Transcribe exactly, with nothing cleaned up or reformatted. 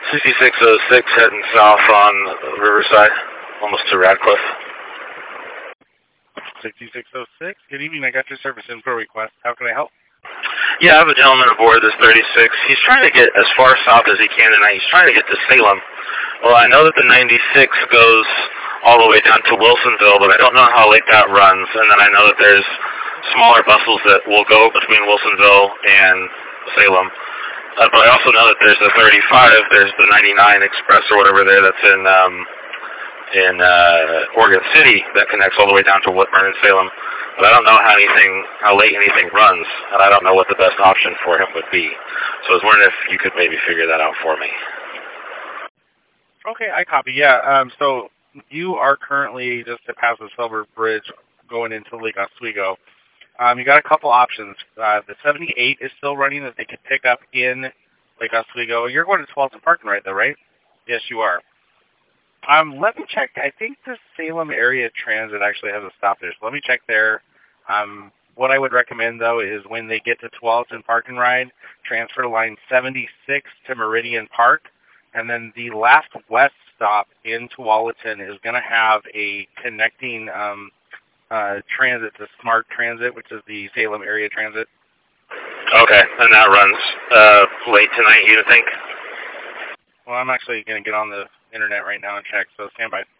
sixty-six oh six heading south on Riverside, almost to Radcliffe. sixty-six oh six. Good evening. I got your service info request. How can I help? Yeah, I have a gentleman aboard this thirty-six. He's trying to get as far south as he can tonight. He's trying to get to Salem. Well, I know that the ninety-six goes all the way down to Wilsonville, but I don't know how late that runs. And then I know that there's smaller buses that will go between Wilsonville and Salem. Uh, but I also know that there's the thirty-five, there's the ninety-nine Express or whatever there that's in um, in uh, Oregon City that connects all the way down to Whitburn and Salem. But I don't know how anything, how late anything runs, and I don't know what the best option for him would be. So I was wondering if you could maybe figure that out for me. Okay, I copy. Yeah. Um. So you are currently just to pass the Silver Bridge going into Lake Oswego. Um, you got a couple options. Uh, the seventy-eight is still running that they could pick up in Lake Oswego. You're going to Tualatin Park right though, right? Yes, you are. Um, let me check. I think the Salem Area Transit actually has a stop there, so let me check there. Um, what I would recommend, though, is when they get to Tualatin Park and Ride, transfer to line seventy-six to Meridian Park, and then the last west stop in Tualatin is going to have a connecting um, uh, transit to Smart Transit, which is the Salem Area Transit. Okay, and that runs uh, late tonight, you think? Well, I'm actually going to get on the internet right now and check, so stand by.